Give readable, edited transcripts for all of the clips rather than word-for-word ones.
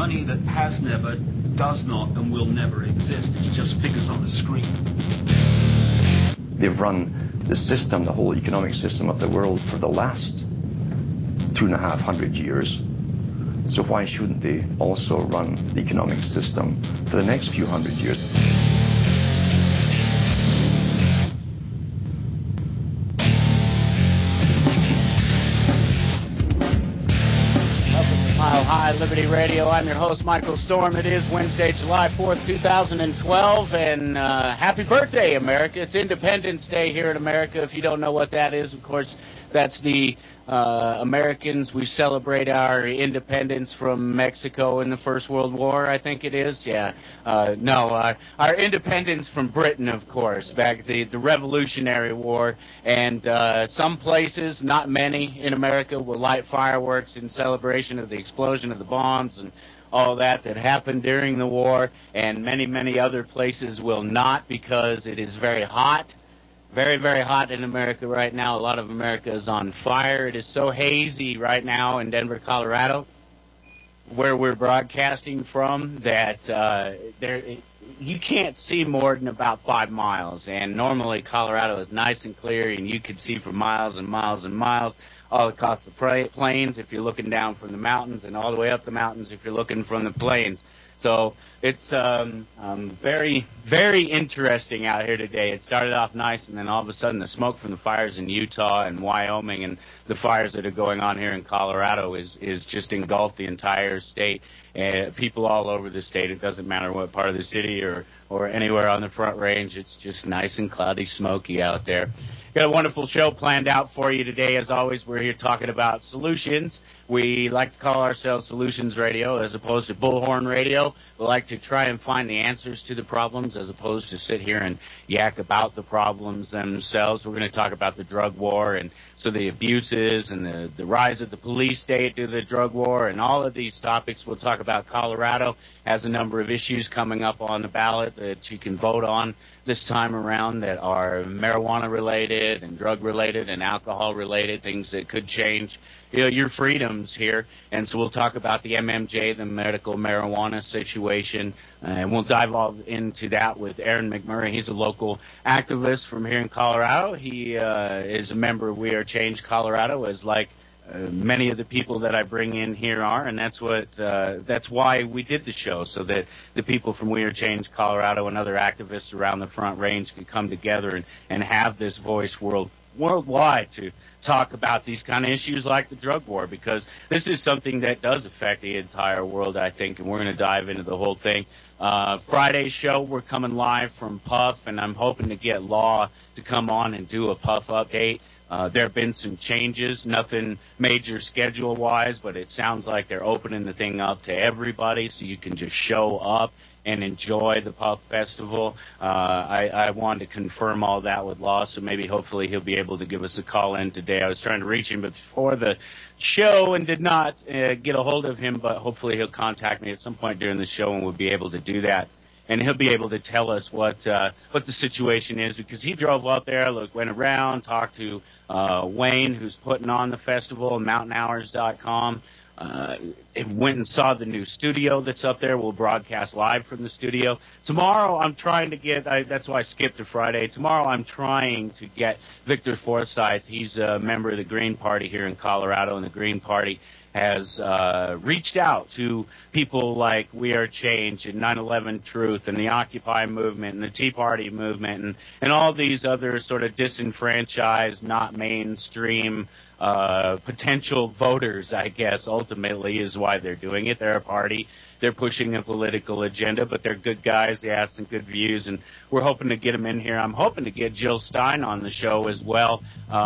money that has never, does not, and will never exist. It's just figures on the screen. They've run the system, the whole economic system of the world for the last 250 years. So why shouldn't they also run the economic system for the next few hundred years? Mile High Liberty Radio. I'm your host, Michael Storm. It is Wednesday, July 4th, 2012, and happy birthday, America. It's Independence Day here in America. If you don't know what that is, of course, that's the Americans. We celebrate our independence from Mexico in the First World War, I think it is. Yeah. Our independence from Britain, of course, back the Revolutionary War. And some places, not many in America, will light fireworks in celebration of the explosion of the bombs and all that happened during the war. And many, many other places will not, because it is very hot. Very, very hot in America right now. A lot of America is on fire. It is so hazy right now in Denver, Colorado, where we're broadcasting from, that you can't see more than about 5 miles. And normally Colorado is nice and clear, and you can see for miles and miles and miles all across the plains if you're looking down from the mountains, and all the way up the mountains if you're looking from the plains. So it's very, very interesting out here today. It started off nice, and then all of a sudden the smoke from the fires in Utah and Wyoming and the fires that are going on here in Colorado is just engulfed the entire state. And people all over the state, it doesn't matter what part of the city or anywhere on the Front Range, it's just nice and cloudy, smoky out there. Got a wonderful show planned out for you today. As always, we're here talking about solutions. We like to call ourselves Solutions Radio as opposed to Bullhorn Radio. We like to try and find the answers to the problems as opposed to sit here and yak about the problems themselves. We're going to talk about the drug war and so the abuses and the rise of the police state due to the drug war and all of these topics. We'll talk about Colorado has a number of issues coming up on the ballot that you can vote on this time around that are marijuana-related and drug-related and alcohol-related, things that could change your freedoms here. And so we'll talk about the MMJ, the medical marijuana situation, and we'll dive all into that with Aaron McMurray. He's a local activist from here in Colorado. He is a member of We Are Change Colorado, as like many of the people that I bring in here are, and that's why we did the show, so that the people from We Are Change Colorado and other activists around the Front Range could come together and have this voice worldwide to talk about these kind of issues like the drug war, because this is something that does affect the entire world, I think, and we're going to dive into the whole thing. Friday's show, we're coming live from Puff, and I'm hoping to get Law to come on and do a Puff update. There have been some changes, nothing major schedule-wise, but it sounds like they're opening the thing up to everybody so you can just show up and enjoy the Puff Festival. I wanted to confirm all that with Law, so maybe hopefully he'll be able to give us a call in today. I was trying to reach him before the show and did not get a hold of him, but hopefully he'll contact me at some point during the show and we'll be able to do that. And he'll be able to tell us what the situation is, because he drove up there, went around, talked to Wayne, who's putting on the festival, mountainhours.com. Went and saw the new studio that's up there. We'll broadcast live from the studio. Tomorrow I'm trying to get, that's why I skipped to Friday. Tomorrow I'm trying to get Victor Forsyth. He's a member of the Green Party here in Colorado, and the Green Party has reached out to people like We Are Change and 9/11 Truth and the Occupy movement and the Tea Party movement and all these other sort of disenfranchised, not mainstream potential voters, I guess, ultimately is why they're doing it. They're a party. They're pushing a political agenda, but they're good guys. They have some good views, and we're hoping to get them in here. I'm hoping to get Jill Stein on the show as well.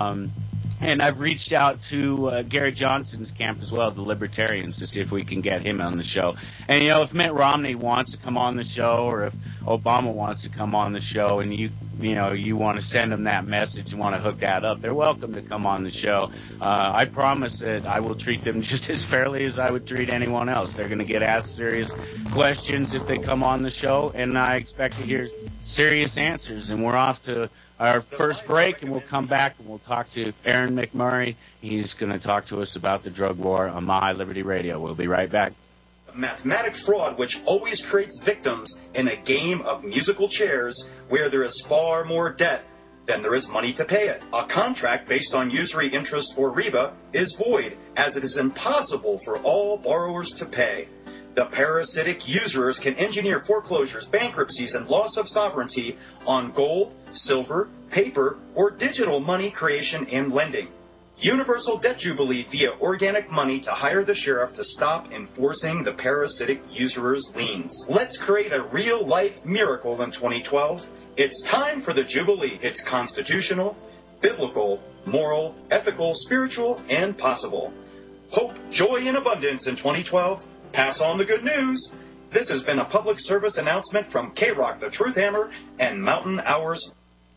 And I've reached out to Gary Johnson's camp as well, the Libertarians, to see if we can get him on the show. And, if Mitt Romney wants to come on the show, or if Obama wants to come on the show, and you want to send them that message and want to hook that up, they're welcome to come on the show. I promise that I will treat them just as fairly as I would treat anyone else. They're going to get asked serious questions if they come on the show, and I expect to hear serious answers. And we're off to our first break, and we'll come back and we'll talk to Aaron McMurray. He's going to talk to us about the drug war on Mile High Liberty Radio. We'll be right back. mathematic fraud which always creates victims in a game of musical chairs where there is far more debt than there is money to pay it. A contract based on usury interest or riba is void, as it is impossible for all borrowers to pay. The parasitic usurers can engineer foreclosures, bankruptcies, and loss of sovereignty on gold, silver, paper, or digital money creation and lending. Universal Debt Jubilee via organic money to hire the sheriff to stop enforcing the parasitic usurers' liens. Let's create a real-life miracle in 2012. It's time for the Jubilee. It's constitutional, biblical, moral, ethical, spiritual, and possible. Hope, joy, and abundance in 2012. Pass on the good news. This has been a public service announcement from K-Rock, the Truth Hammer, and Mountain Hours.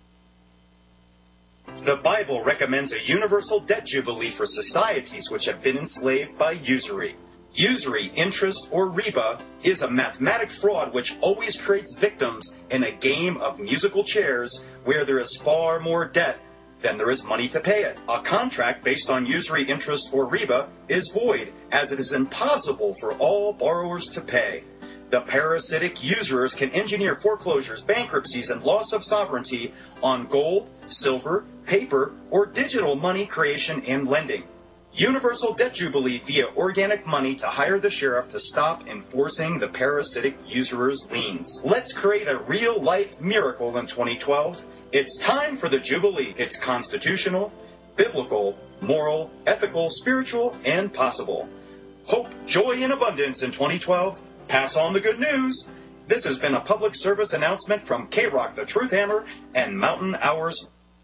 The Bible recommends a universal debt jubilee for societies which have been enslaved by usury. Usury, interest, or riba is a mathematic fraud which always creates victims in a game of musical chairs where there is far more debt than there is money to pay it. A contract based on usury, interest, or riba is void, as it is impossible for all borrowers to pay. The parasitic usurers can engineer foreclosures, bankruptcies, and loss of sovereignty on gold, silver, paper, or digital money creation and lending. Universal Debt Jubilee via organic money to hire the sheriff to stop enforcing the parasitic usurers' liens. Let's create a real-life miracle in 2012. It's time for the Jubilee. It's constitutional, biblical, moral, ethical, spiritual, and possible. Hope, joy, and abundance in 2012. Pass on the good news. This has been a public service announcement from K-Rock, the Truth Hammer, and Mountain Hours.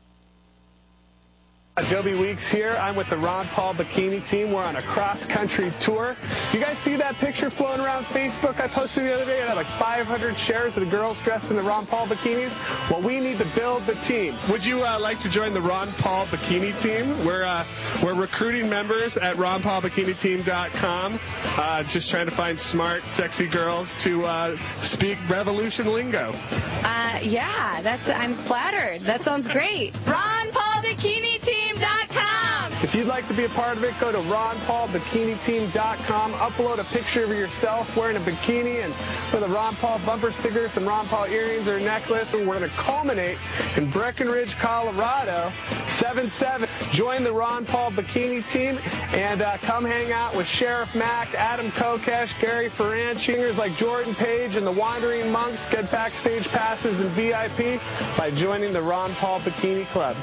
Joby Weeks here. I'm with the Ron Paul Bikini team. We're on a cross-country tour. You guys see that picture floating around Facebook I posted the other day? It had like 500 shares of the girls dressed in the Ron Paul bikinis. Well, we need to build the team. Would you like to join the Ron Paul Bikini team? We're recruiting members at ronpaulbikini.com. Just trying to find smart, sexy girls to speak revolution lingo. Yeah, I'm flattered. That sounds great. ronpaulbikini.com. If you'd like to be a part of it, go to ronpaulbikini.com. Upload a picture of yourself wearing a bikini and with a Ron Paul bumper sticker, some Ron Paul earrings or a necklace, and we're going to culminate in Breckenridge, Colorado, 7/7. Join the Ron Paul Bikini team and come hang out with Sheriff Mack, Adam Kokesh, Gary Ferran, singers like Jordan Page and the Wandering Monks. Get backstage passes and VIP by joining the Ron Paul Bikini Club.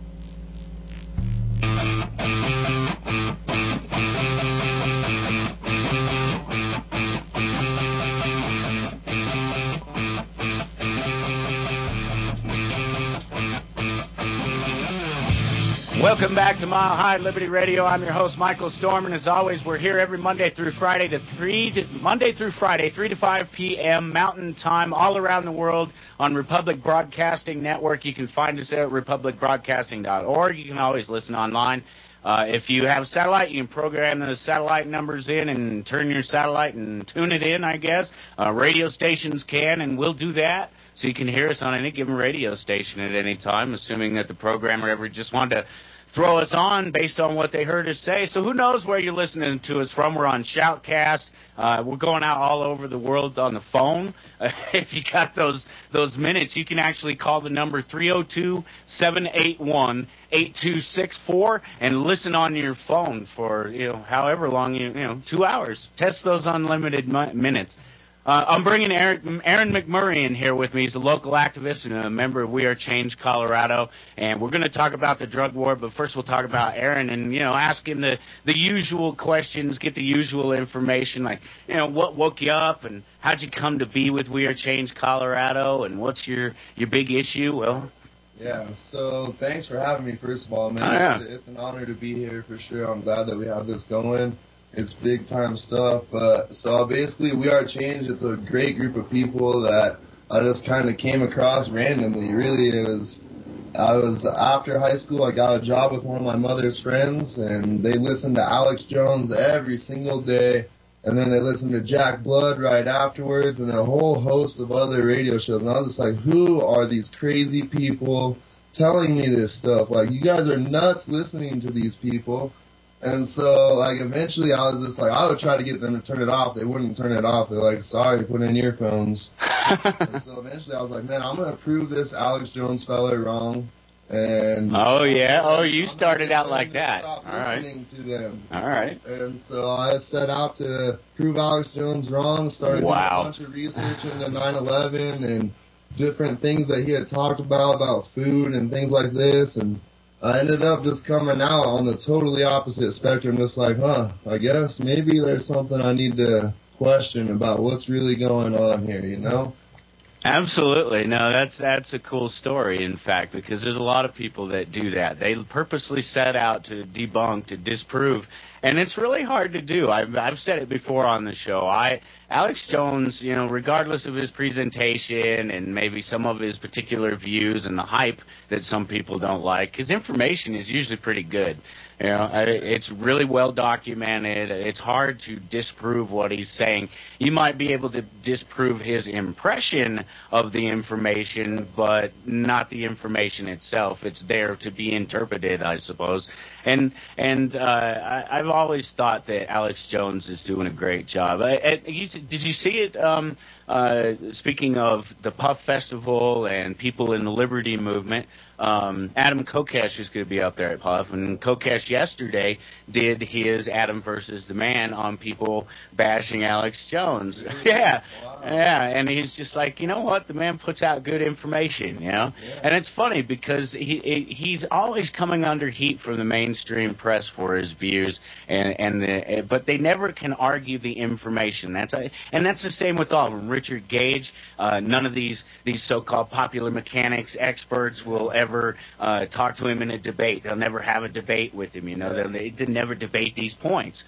Welcome back to Mile High Liberty Radio. I'm your host, Michael Storm, and as always, we're here every Monday through Friday, 3 to 5 p.m. Mountain Time, all around the world on Republic Broadcasting Network. You can find us at republicbroadcasting.org. You can always listen online. If you have satellite, you can program those satellite numbers in and turn your satellite and tune it in, I guess. Radio stations can and will do that. So you can hear us on any given radio station at any time, assuming that the programmer ever just wanted to throw us on based on what they heard us say. So who knows where you're listening to us from. We're on Shoutcast. We're going out all over the world on the phone. If you got those minutes, you can actually call the number 302-781-8264 and listen on your phone for however long 2 hours. Test those unlimited minutes. I'm bringing Aaron McMurray in here with me. He's a local activist and a member of We Are Change Colorado. And we're going to talk about the drug war, but first we'll talk about Aaron and, ask him the usual questions, get the usual information, like, what woke you up and how'd you come to be with We Are Change Colorado and what's your big issue? Well, yeah, so thanks for having me, first of all, man. It's an honor to be here for sure. I'm glad that we have this going. It's big-time stuff. So basically, We Are Change, it's a great group of people that I just kind of came across randomly. Really, I was after high school, I got a job with one of my mother's friends, and they listened to Alex Jones every single day, and then they listened to Jack Blood right afterwards, and a whole host of other radio shows. And I was just like, who are these crazy people telling me this stuff? Like, you guys are nuts listening to these people. And so, like, eventually I was just like, I would try to get them to turn it off. They wouldn't turn it off. They're like, sorry, put in earphones. And so eventually I was like, man, I'm going to prove this Alex Jones fella wrong. And you started out like that. Stop listening to them. All right. And so I set out to prove Alex Jones wrong, started doing a bunch of research into 9/11 and different things that he had talked about food and things like this, and I ended up just coming out on the totally opposite spectrum, just like, I guess maybe there's something I need to question about what's really going on here, you know? Absolutely. No, that's a cool story, in fact, because there's a lot of people that do that. They purposely set out to debunk, to disprove, and it's really hard to do. I've said it before on the show. Alex Jones, you know, regardless of his presentation and maybe some of his particular views and the hype that some people don't like, his information is usually pretty good. You know, it's really well documented. It's hard to disprove what he's saying. You might be able to disprove his impression of the information, but not the information itself. It's there to be interpreted, I suppose. And I've always thought that Alex Jones is doing a great job. Did you see it? Speaking of the Puff Festival and people in the Liberty Movement, Adam Kokesh is going to be up there at Puff, and Kokesh yesterday did his Adam versus the Man on people bashing Alex Jones. Yeah, and he's just like, you know what, the man puts out good information, you know, and it's funny because he's always coming under heat from the mainstream press for his views, but they never can argue the information. That's the same with all of them. Richard Gage, none of these so-called popular mechanics experts will ever talk to him in a debate. They'll never have a debate with him. You know, they never debate these points.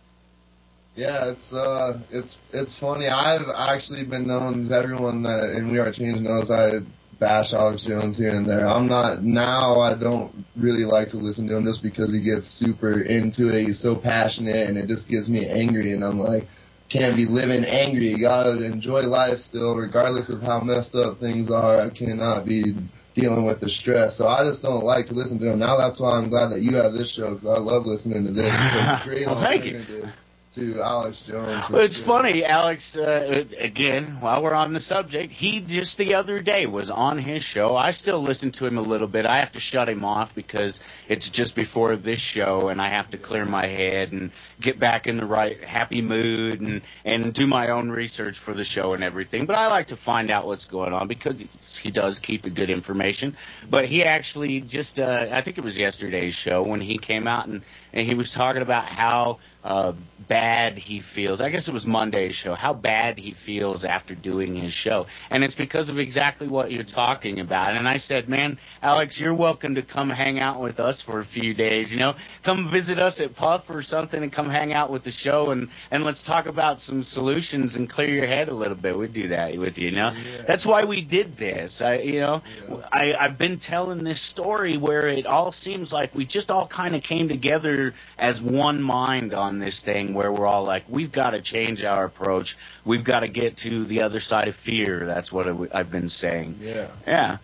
Yeah, it's funny. I've actually been known to everyone that, and We Are Changing knows I bash Alex Jones here and there. I don't really like to listen to him just because he gets super into it. He's so passionate, and it just gets me angry, and I'm like, can't be living angry. You gotta enjoy life still, regardless of how messed up things are. I cannot be dealing with the stress. So I just don't like to listen to him. Now that's why I'm glad that you have this show, because I love listening to this. It's a great alternative to Alex Jones. Well, it's funny, Alex, again, while we're on the subject, he just the other day was on his show. I still listen to him a little bit. I have to shut him off because it's just before this show, and I have to clear my head and get back in the right happy mood and do my own research for the show and everything. But I like to find out what's going on because he does keep the good information. But he actually just, I think it was yesterday's show when he came out and he was talking about how bad he feels. I guess it was Monday's show, how bad he feels after doing his show. And it's because of exactly what you're talking about. And I said, man, Alex, you're welcome to come hang out with us for a few days. You know, come visit us at Puff or something and come hang out with the show and let's talk about some solutions and clear your head a little bit. We'd do that with you, you know. Yeah. That's why we did this. I've been telling this story where it all seems like we just all kind of came together as one mind on this thing, where we're all like, we've got to change our approach. We've got to get to the other side of fear. That's what I've been saying. Yeah.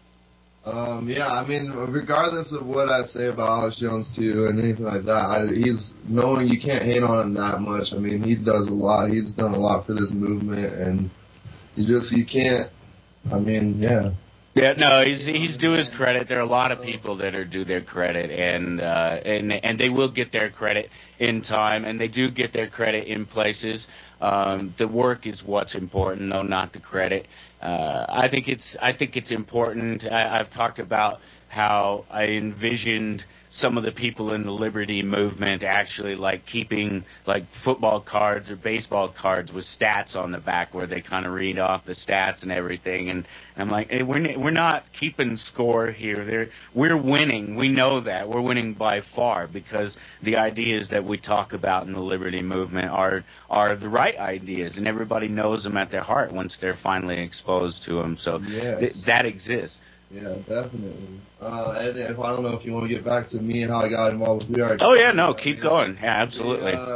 I mean, regardless of what I say about Alex Jones too and anything like that, he's knowing you can't hate on him that much. I mean, he does a lot. He's done a lot for this movement, and you can't. I mean, yeah. Yeah, no, he's due his credit. There are a lot of people that are due their credit, and they will get their credit in time, and they do get their credit in places. The work is what's important, though, not the credit. I think it's important. I've talked about how I envisioned some of the people in the Liberty movement actually like keeping like football cards or baseball cards with stats on the back where they kind of read off the stats and everything. And I'm like, hey, we're not keeping score here. We're winning. We know that. We're winning by far because the ideas that we talk about in the Liberty movement are the right ideas, and everybody knows them at their heart once they're finally exposed to them. So that exists. Yeah, definitely. And if I don't know if you want to get back to me and how I got involved with We Are. Oh, yeah, no, keep going. Yeah, absolutely.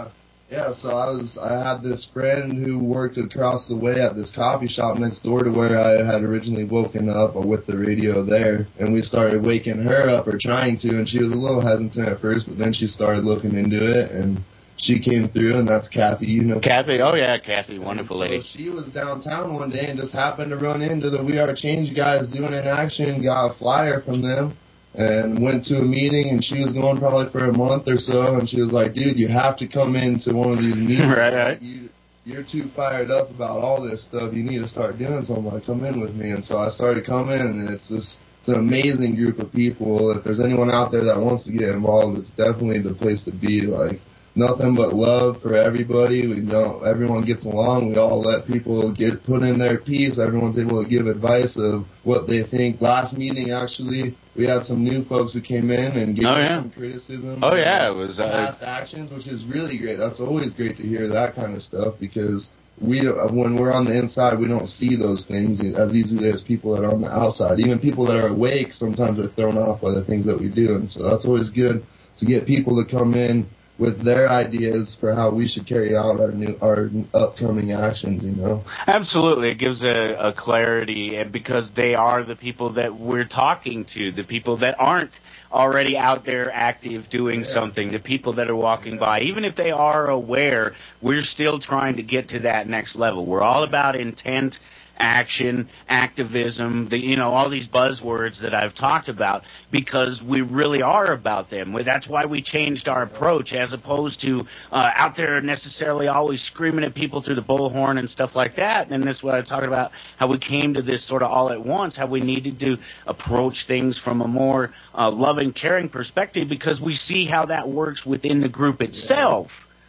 Yeah, so I had this friend who worked across the way at this coffee shop next door to where I had originally woken up with the radio there, and we started waking her up, or trying to, and she was a little hesitant at first, but then she started looking into it, and she came through, and that's Kathy. You know Kathy? Oh, yeah, Kathy, wonderful lady. So she was downtown one day and just happened to run into the We Are Change guys doing an action, got a flyer from them, and went to a meeting, and she was going probably for a month or so, and she was like, dude, you have to come into one of these meetings. Right. You're too fired up about all this stuff. You need to start doing something. Like, come in with me. And so I started coming, and it's an amazing group of people. If there's anyone out there that wants to get involved, it's definitely the place to be. Like, nothing but love for everybody. Everyone gets along. We all let people put in their piece. Everyone's able to give advice of what they think. Last meeting, actually, we had some new folks who came in and gave us some criticism. Oh, yeah. It was past actions, which is really great. That's always great to hear that kind of stuff, because when we're on the inside, we don't see those things as easily as people that are on the outside. Even people that are awake sometimes are thrown off by the things that we do. And so that's always good to get people to come in with their ideas for how we should carry out our upcoming actions, you know. Absolutely. It gives a clarity, because they are the people that we're talking to, the people that aren't already out there active doing something, the people that are walking by. Even if they are aware, we're still trying to get to that next level. We're all about intent, action, activism, all these buzzwords that I've talked about, because we really are about them. That's why we changed our approach, as opposed to out there necessarily always screaming at people through the bullhorn and stuff like that. And this is what I'm talking about, how we came to this sort of all at once, how we needed to approach things from a more loving, caring perspective, because we see how that works within the group itself.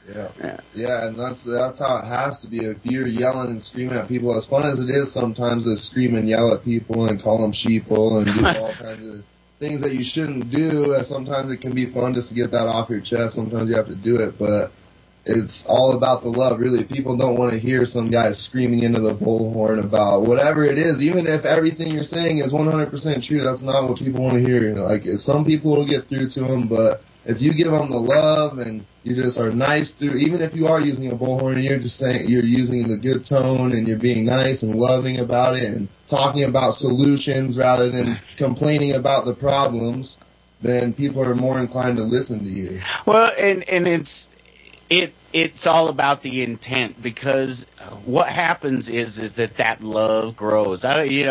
Yeah, and that's how it has to be. If you're yelling and screaming at people, as fun as it is sometimes to scream and yell at people and call them sheeple and do all kinds of things that you shouldn't do, sometimes it can be fun just to get that off your chest. Sometimes you have to do it, but it's all about the love, really. People don't want to hear some guy screaming into the bullhorn about whatever it is. Even if everything you're saying is 100% true, that's not what people want to hear. Like, some people will get through to them, but if you give them the love and you just are nice through, even if you are using a bullhorn and you're just saying you're using the good tone and you're being nice and loving about it and talking about solutions rather than complaining about the problems, then people are more inclined to listen to you. Well, and it's all about the intent, because what happens is that love grows.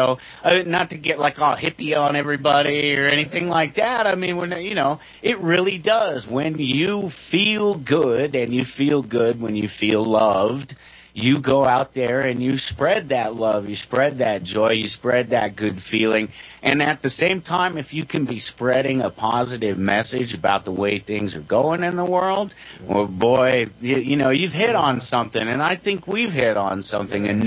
Not to get like all hippie on everybody or anything like that. I mean, it really does. When you feel good, and you feel good when you feel loved, you go out there and you spread that love, you spread that joy, you spread that good feeling. And at the same time, if you can be spreading a positive message about the way things are going in the world, well, boy, you've hit on something. And I think we've hit on something, a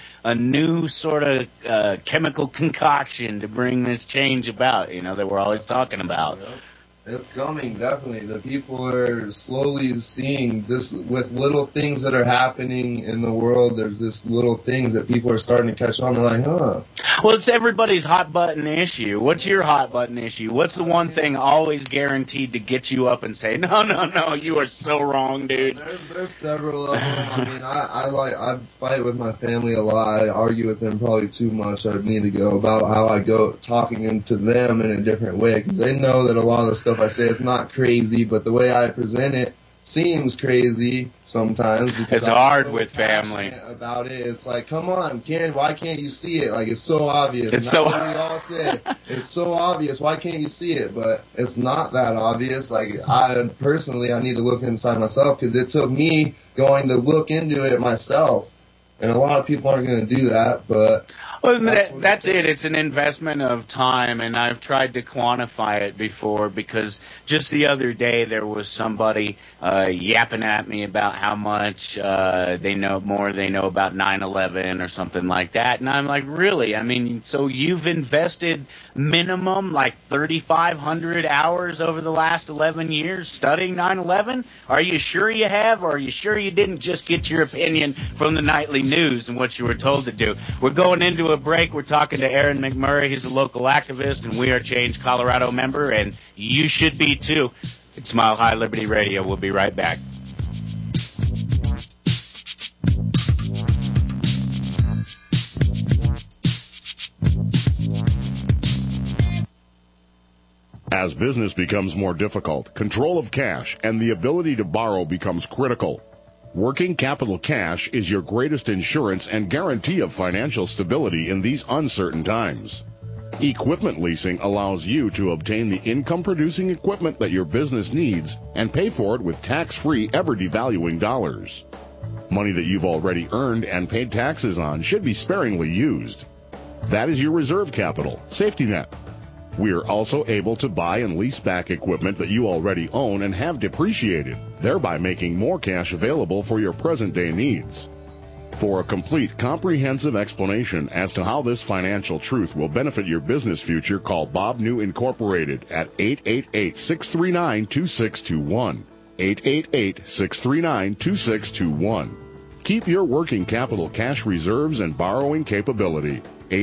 new sort of chemical concoction to bring this change about, that we're always talking about. It's coming, definitely. The people are slowly seeing this with little things that are happening in the world. There's this little things that people are starting to catch on. They're like, huh. Well, it's everybody's hot button issue. What's your hot button issue? What's the one thing always guaranteed to get you up and say, no, you are so wrong, dude? There's several of them. I mean, I fight with my family a lot. I argue with them probably too much. I need to go about how I go talking to them in a different way, because they know that a lot of the stuff I say, it's not crazy, but the way I present it seems crazy sometimes. It's hard with family about it. It's like, come on, why can't you see it? Like, it's so obvious. It's so we all say it's so obvious. Why can't you see it? But it's not that obvious. Like, I need to look inside myself, because it took me going to look into it myself. And a lot of people aren't going to do that, but... Well, that's it. It's an investment of time, and I've tried to quantify it before, because just the other day there was somebody yapping at me about how much they know about 9/11 or something like that, and I'm like, really? I mean, so you've invested minimum like 3,500 hours over the last 11 years studying 9/11? Are you sure you have, or are you sure you didn't just get your opinion from the nightly news and what you were told to do? We're going into a break. We're talking to Aaron McMurray. He's a local activist and We Are Change Colorado member, and you should be too. It's Mile High Liberty Radio. We'll be right back. As business becomes more difficult, control of cash and the ability to borrow becomes critical. Working capital cash is your greatest insurance and guarantee of financial stability in these uncertain times. Equipment leasing allows you to obtain the income-producing equipment that your business needs and pay for it with tax-free, ever-devaluing dollars. Money that you've already earned and paid taxes on should be sparingly used. That is your reserve capital, safety net. We are also able to buy and lease back equipment that you already own and have depreciated, thereby making more cash available for your present-day needs. For a complete, comprehensive explanation as to how this financial truth will benefit your business future, call Bob New Incorporated at 888-639-2621. 888-639-2621. Keep your working capital cash reserves and borrowing capability.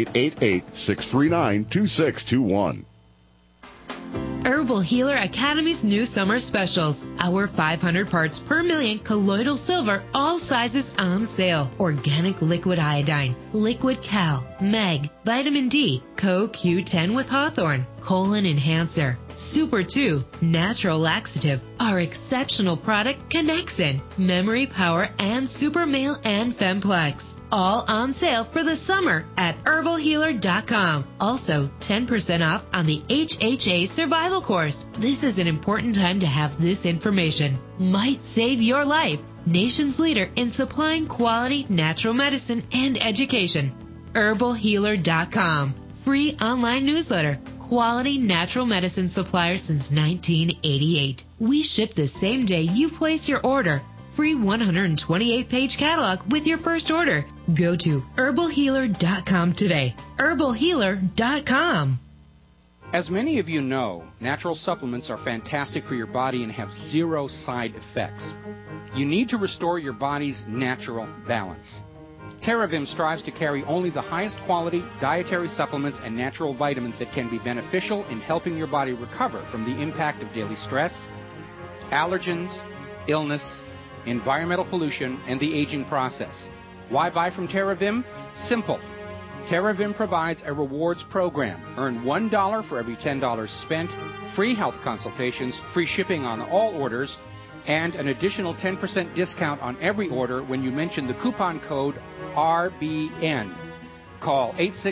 888-639-2621. Herbal Healer Academy's new summer specials. Our 500 parts per million colloidal silver, all sizes on sale. Organic liquid iodine, liquid cal, meg, vitamin D, CoQ10 with Hawthorne, colon enhancer, Super 2, natural laxative, our exceptional product Connexin, memory power, and Super Male and Femplex. All on sale for the summer at herbalhealer.com. Also, 10% off on the HHA survival course. This is an important time to have this information. Might save your life. Nation's leader in supplying quality natural medicine and education. herbalhealer.com. Free online newsletter. Quality natural medicine supplier since 1988. We ship the same day you place your order. Free 128-page catalog with your first order. Go to herbalhealer.com today. herbalhealer.com. As many of you know, natural supplements are fantastic for your body and have zero side effects. You need to restore your body's natural balance. TerraVim strives to carry only the highest quality dietary supplements and natural vitamins that can be beneficial in helping your body recover from the impact of daily stress, allergens, illness, environmental pollution, and the aging process. Why buy from TerraVim? Simple. TerraVim provides a rewards program. Earn $1 for every $10 spent, free health consultations, free shipping on all orders, and an additional 10% discount on every order when you mention the coupon code RBN. Call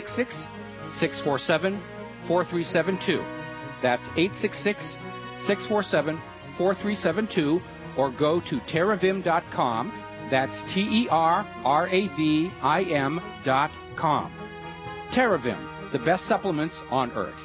866-647-4372. That's 866-647-4372. Or go to terravim.com. That's TerraVim.com. TerraVim, the best supplements on earth.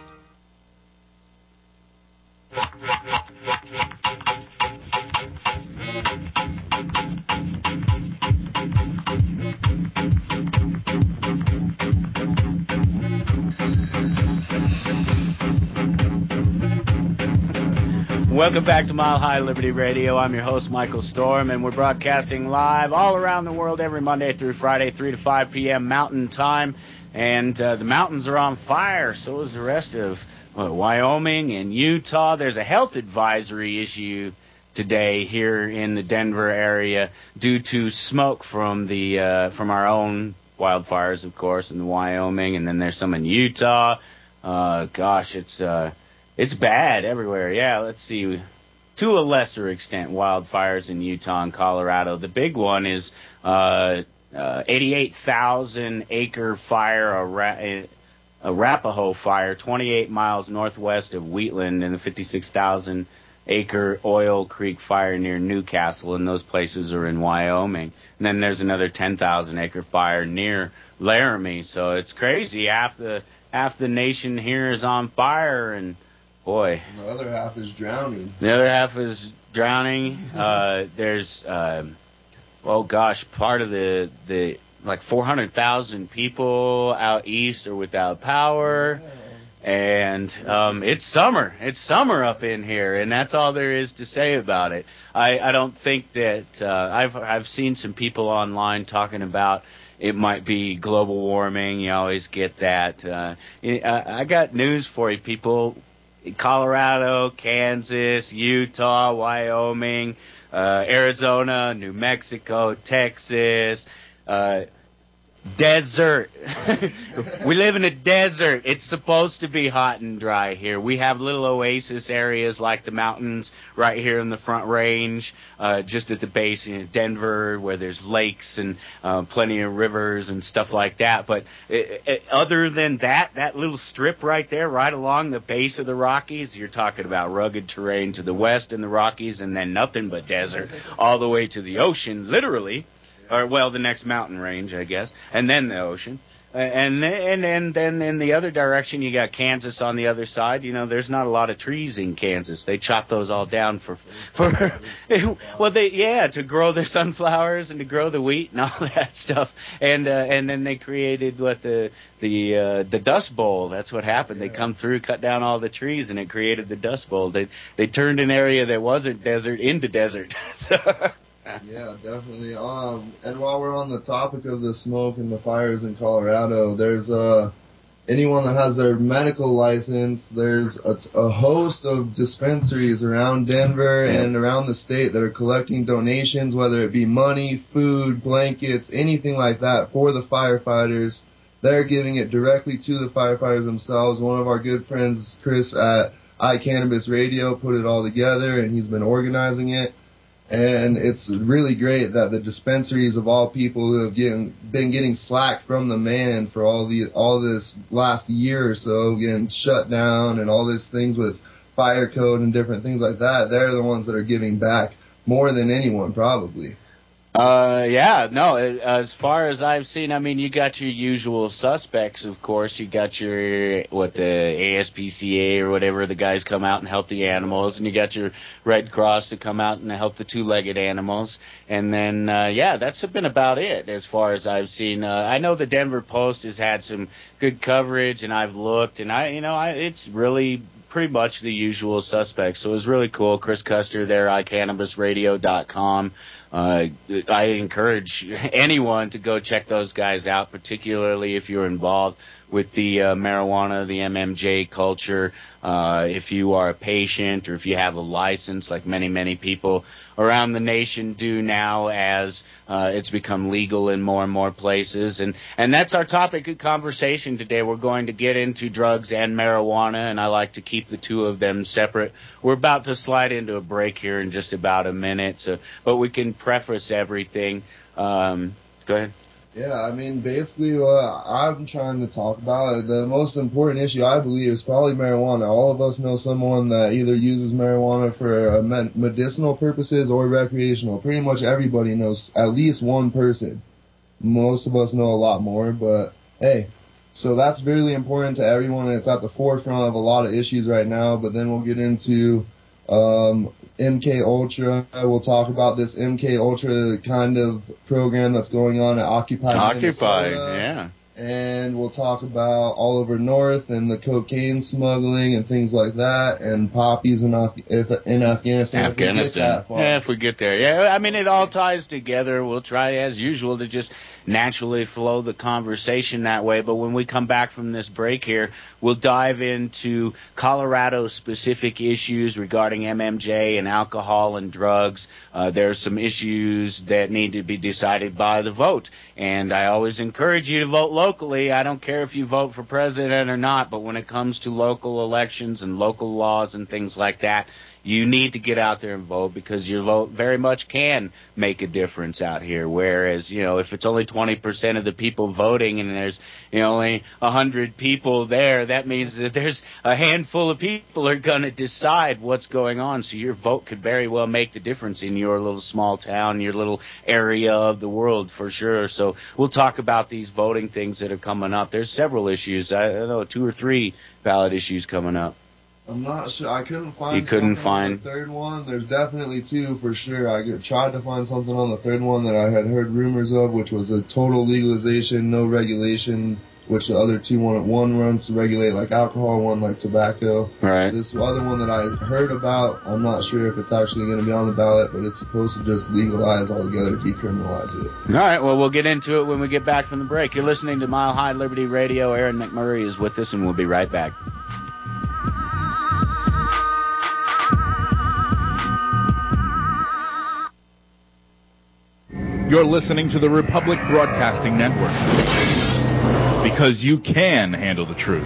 Welcome back to Mile High Liberty Radio. I'm your host, Michael Storm, and we're broadcasting live all around the world every Monday through Friday, 3 to 5 p.m. Mountain Time. And the mountains are on fire. So is the rest of Wyoming and Utah. There's a health advisory issue today here in the Denver area due to smoke from from our own wildfires, of course, in Wyoming. And then there's some in Utah. Gosh, it's bad everywhere. Yeah, let's see. To a lesser extent, wildfires in Utah and Colorado. The big one is 88,000-acre fire, Arapahoe fire, 28 miles northwest of Wheatland, and the 56,000-acre Oil Creek fire near Newcastle, and those places are in Wyoming. And then there's another 10,000-acre fire near Laramie. So it's crazy. Half the nation here is on fire, and boy. The other half is drowning. There's, part of the like 400,000 people out east are without power. Yeah. And it's summer. It's summer up in here, and that's all there is to say about it. I don't think that I've seen some people online talking about it might be global warming. You always get that. I got news for you, people. Colorado, Kansas, Utah, Wyoming, Arizona, New Mexico, Texas, Desert. We live in a desert. It's supposed to be hot and dry here. We have little oasis areas like the mountains right here in the Front Range, just at the base in Denver, where there's lakes and plenty of rivers and stuff like that. But other than that little strip right there, right along the base of the Rockies, you're talking about rugged terrain to the west in the Rockies, and then nothing but desert all the way to the ocean, literally. Or, well, the next mountain range, I guess, and then the ocean. And then in the other direction, you got Kansas on the other side. You know, there's not a lot of trees in Kansas. They chop those all down for to grow their sunflowers and to grow the wheat and all that stuff. And then they created the Dust Bowl. That's what happened. They come through, cut down all the trees, and it created the Dust Bowl. They turned an area that wasn't desert into desert. Yeah, definitely. And while we're on the topic of the smoke and the fires in Colorado, there's anyone that has their medical license, there's a host of dispensaries around Denver and around the state that are collecting donations, whether it be money, food, blankets, anything like that for the firefighters. They're giving it directly to the firefighters themselves. One of our good friends, Chris at iCannabis Radio, put it all together, and he's been organizing it. And it's really great that the dispensaries of all people who have been getting slack from the man for all this last year or so, getting shut down and all these things with fire code and different things like that, they're the ones that are giving back more than anyone probably. As far as I've seen, I mean, you got your usual suspects, of course. You got the ASPCA or whatever, the guys come out and help the animals, and you got your Red Cross to come out and help the two-legged animals. And then, that's been about it as far as I've seen. I know the Denver Post has had some good coverage, and I've looked, and it's really pretty much the usual suspects. So it was really cool. Chris Custer there, iCannabisRadio.com. I encourage anyone to go check those guys out, particularly if you're involved with the marijuana, the MMJ culture. If you are a patient or if you have a license, like many, many people around the nation do now, as it's become legal in more and more places. And that's our topic of conversation today. We're going to get into drugs and marijuana, and I like to keep the two of them separate. We're about to slide into a break here in just about a minute, but we can preface everything. Go ahead. Yeah, I mean, basically what I'm trying to talk about, the most important issue, I believe, is probably marijuana. All of us know someone that either uses marijuana for medicinal purposes or recreational. Pretty much everybody knows at least one person. Most of us know a lot more, but hey. So that's really important to everyone, and it's at the forefront of a lot of issues right now. But then we'll get into MK Ultra. We'll talk about this MK Ultra kind of program that's going on at Occupy, yeah. And we'll talk about Oliver North and the cocaine smuggling and things like that, and poppies in Afghanistan. If we get there. Yeah, I mean, it all ties together. We'll try, as usual, to just naturally flow the conversation that way. But when we come back from this break here, we'll dive into Colorado-specific issues regarding MMJ and alcohol and drugs. There are some issues that need to be decided by the vote. And I always encourage you to vote locally. I don't care if you vote for president or not, but when it comes to local elections and local laws and things like that, you need to get out there and vote, because your vote very much can make a difference out here. Whereas, if it's only 20% of the people voting and there's only 100 people there, that means that there's a handful of people are going to decide what's going on. So your vote could very well make the difference in your little small town, your little area of the world, for sure. So we'll talk about these voting things that are coming up. There's several issues. I don't know, 2 or 3 ballot issues coming up. I'm not sure. I couldn't find the third one. There's definitely 2 for sure. I tried to find something on the third one that I had heard rumors of, which was a total legalization, no regulation, which the other 2 one runs to regulate like alcohol, one like tobacco. Right. This other one that I heard about, I'm not sure if it's actually going to be on the ballot, but it's supposed to just legalize altogether, decriminalize it. All right, well, we'll get into it when we get back from the break. You're listening to Mile High Liberty Radio. Aaron McMurray is with us, and we'll be right back. You're listening to the Republic Broadcasting Network. Because you can handle the truth.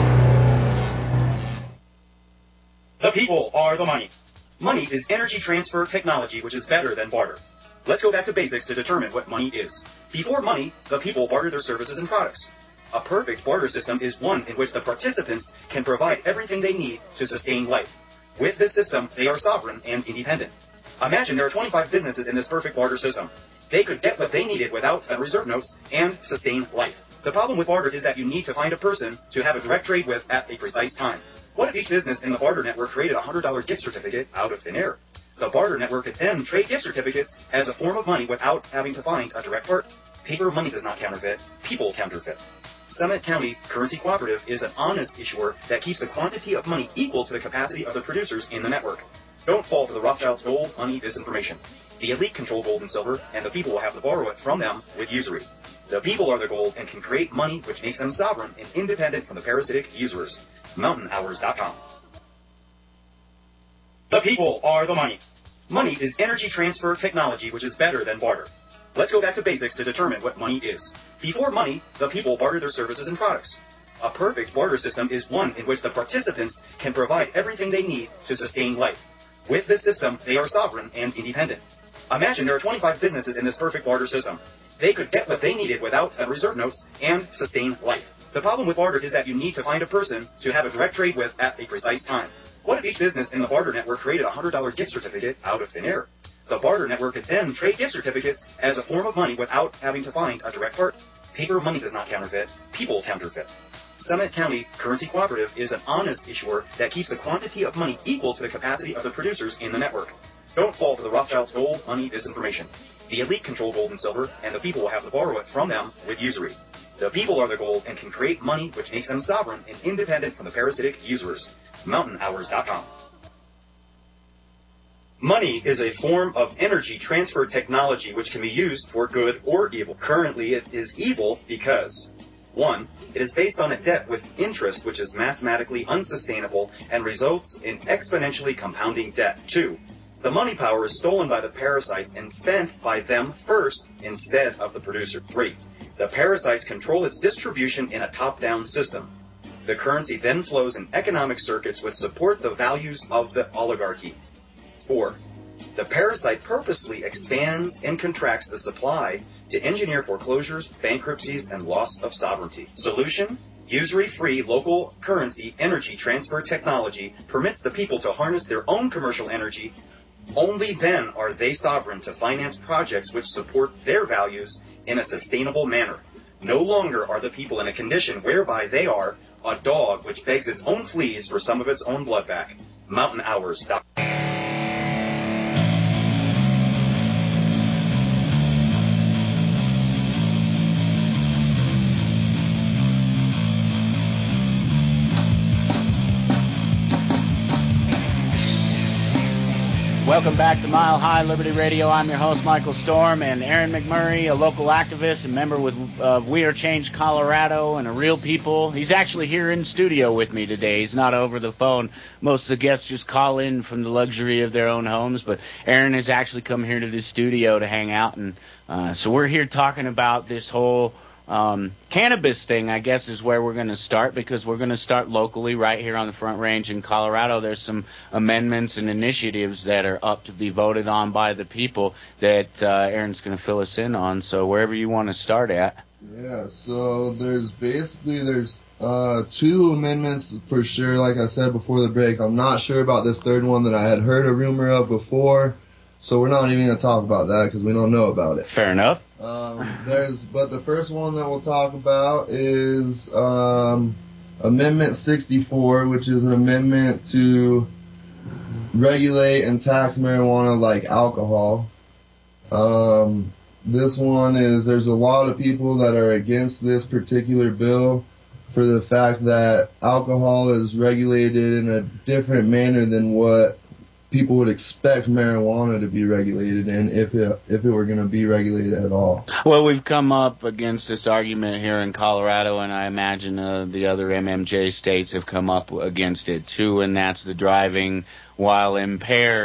The people are the money. Money is energy transfer technology, which is better than barter. Let's go back to basics to determine what money is. Before money, the people barter their services and products. A perfect barter system is one in which the participants can provide everything they need to sustain life. With this system, they are sovereign and independent. Imagine there are 25 businesses in this perfect barter system. They could get what they needed without reserve notes and sustain life. The problem with barter is that you need to find a person to have a direct trade with at a precise time. What if each business in the barter network created a $100 gift certificate out of thin air? The barter network could then trade gift certificates as a form of money without having to find a direct part. Paper money does not counterfeit, people counterfeit. Summit County Currency Cooperative is an honest issuer that keeps the quantity of money equal to the capacity of the producers in the network. Don't fall for the Rothschilds' gold, money, disinformation. The elite control gold and silver, and the people will have to borrow it from them with usury. The people are the gold and can create money which makes them sovereign and independent from the parasitic usurers. MountainHours.com. The people are the money. Money is energy transfer technology, which is better than barter. Let's go back to basics to determine what money is. Before money, the people barter their services and products. A perfect barter system is one in which the participants can provide everything they need to sustain life. With this system, they are sovereign and independent. Imagine there are 25 businesses in this perfect barter system. They could get what they needed without reserve notes and sustain life. The problem with barter is that you need to find a person to have a direct trade with at a precise time. What if each business in the barter network created a $100 gift certificate out of thin air? The barter network could then trade gift certificates as a form of money without having to find a direct part. Paper money does not counterfeit, people counterfeit. Summit County Currency Cooperative is an honest issuer that keeps the quantity of money equal to the capacity of the producers in the network. Don't fall for the Rothschilds' gold, money, disinformation. The elite control gold and silver, and the people will have to borrow it from them with usury. The people are the gold and can create money which makes them sovereign and independent from the parasitic usurers. MountainHours.com. Money is a form of energy transfer technology which can be used for good or evil. Currently, it is evil because 1. It is based on a debt with interest which is mathematically unsustainable and results in exponentially compounding debt. 2. The money power is stolen by the parasites and spent by them first instead of the producer. 3. The parasites control its distribution in a top-down system. The currency then flows in economic circuits which support the values of the oligarchy. 4. The parasite purposely expands and contracts the supply to engineer foreclosures, bankruptcies, and loss of sovereignty. Solution: usury-free local currency energy transfer technology permits the people to harness their own commercial energy. Only then are they sovereign to finance projects which support their values in a sustainable manner. No longer are the people in a condition whereby they are a dog which begs its own fleas for some of its own blood back. MountainHours.com. Welcome back to Mile High Liberty Radio. I'm your host, Michael Storm, and Aaron McMurray, a local activist and member with We Are Change Colorado and a Real People. He's actually here in studio with me today. He's not over the phone. Most of the guests just call in from the luxury of their own homes, but Aaron has actually come here to the studio to hang out, and so we're here talking about this whole cannabis thing, I guess, is where we're going to start, because we're going to start locally right here on the Front Range in Colorado. There's some amendments and initiatives that are up to be voted on by the people that Aaron's going to fill us in on. So wherever you want to start at. Yeah, so there's 2 amendments for sure, like I said before the break. I'm not sure about this third one that I had heard a rumor of before, so we're not even going to talk about that because we don't know about it. Fair enough. But the first one that we'll talk about is Amendment 64, which is an amendment to regulate and tax marijuana like alcohol. This one is, there's a lot of people that are against this particular bill for the fact that alcohol is regulated in a different manner than what people would expect marijuana to be regulated in, if it were going to be regulated at all. Well, we've come up against this argument here in Colorado, and I imagine the other MMJ states have come up against it too, and that's the driving while impaired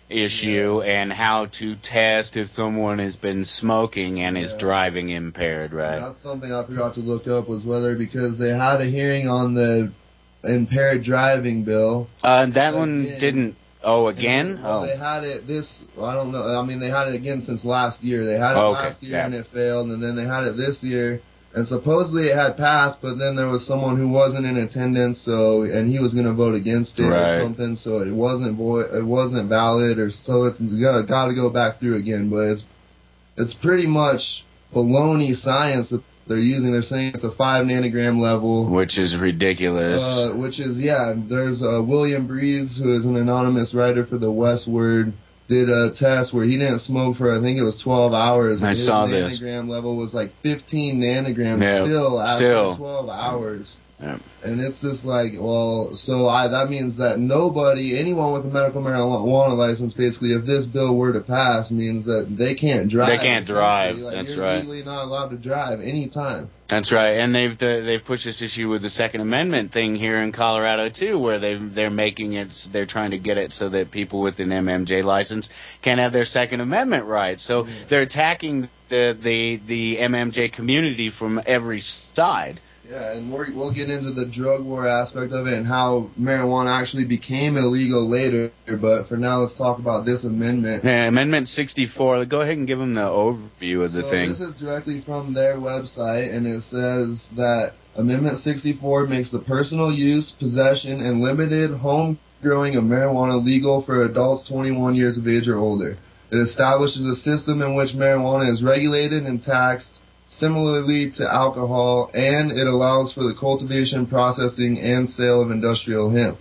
issue and how to test if someone has been smoking and is driving impaired, right? That's something I forgot to look up, was whether, because they had a hearing on the impaired driving bill. That one didn't. Oh, again? They had it I don't know. I mean, they had it again since last year. They had it last year and it failed, and then they had it this year. And supposedly it had passed, but then there was someone who wasn't in attendance, and he was going to vote against it or something, so it wasn't valid, or so it's got to go back through again. But it's pretty much baloney science that they're using. They're saying it's a 5 nanogram level, which is ridiculous. There's William Breeze, who is an anonymous writer for the Westword, did a test where he didn't smoke for, I think it was 12 hours. And his nanogram level was like 15 nanograms still after 12 hours. Yep. And it's just like, that means that anyone with a medical marijuana license, basically, if this bill were to pass, means that they can't drive. They can't drive. You're legally not allowed to drive anytime. That's right, and they've pushed this issue with the Second Amendment thing here in Colorado too, where they're trying to get it so that people with an MMJ license can have their Second Amendment rights. So they're attacking the MMJ community from every side. Yeah, and we'll get into the drug war aspect of it and how marijuana actually became illegal later, but for now let's talk about this amendment. Yeah, Amendment 64. Go ahead and give them the overview of the thing. This is directly from their website, and it says that Amendment 64 makes the personal use, possession, and limited home growing of marijuana legal for adults 21 years of age or older. It establishes a system in which marijuana is regulated and taxed similarly to alcohol, and it allows for the cultivation, processing, and sale of industrial hemp.